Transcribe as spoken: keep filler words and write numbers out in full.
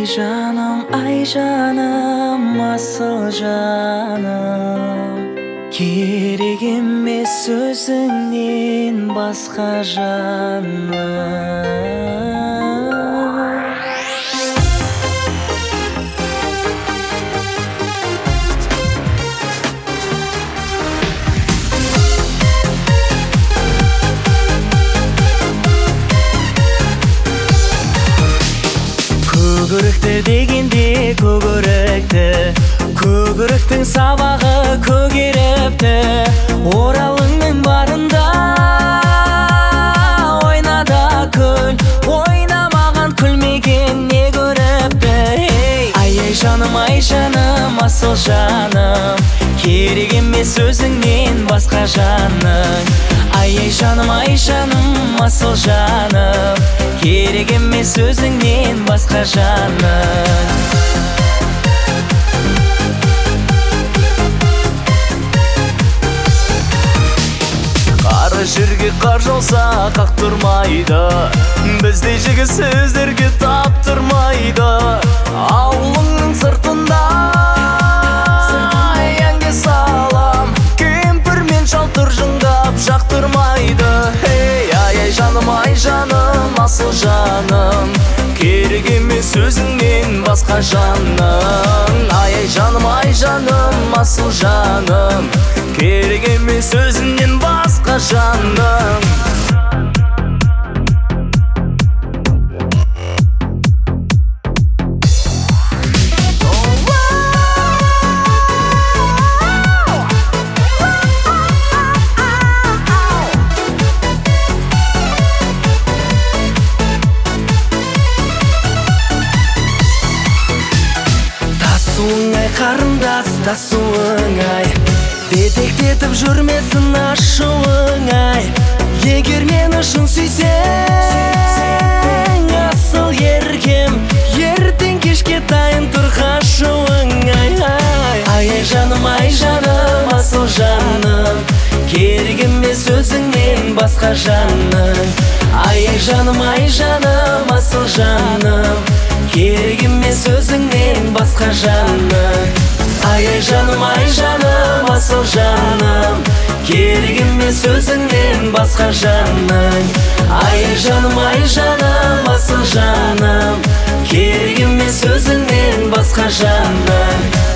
жаным, ай жаным, асыл жаным, керек емес сөзіңнен басқа жаным. Көкіректі дегенде көкіректі, көкіректің сабағы көгеріпті. Оралыңның барында ойнада күл, ойнамаған күлмеген не көріпті. Ай-ай жаным, ай жаным, асыл жаным, керек емес өзіңнен басқа жаның. Ай-ай жаным, ай жаным, асыл жаным, керек емес өзіңнен басқа жаның. Қара жерге қар жауса қақтырмайды, біздей жігіт сөздерге таптырмайды. Ауылыңның сыртында әнге салам, кемпір мен шал тұржыңдап жақтырмайды. Ай-ай жаным, ай жаным, асыл жаным, керек емес өзіңнен басқа жаның. Ай-ай жаным, ай жаным, асыл жаным, керек емес өзіңнен басқа жаның. Тасуыңай қарындас, тасуыңай, детектетіп жүрмесін ашуыңай. Егер мені шын сүйсең, асыл еркем, ертең кешке дайын тұр қашуыңай. Ай-ай жаным, ай жаным, асыл жаным, керек емес өзіңнен басқа жаның. Ай-ай жаным, ай жаным, асыл жаным, керек емес өзіңнен басқа жаның. Ай-ай жаным, ай жаным, асыл жаным, керек емес өзіңнен басқа жаның. Ай-ай жаным, ай жаным, асыл жаным, керек емес өзіңнен басқа жаның.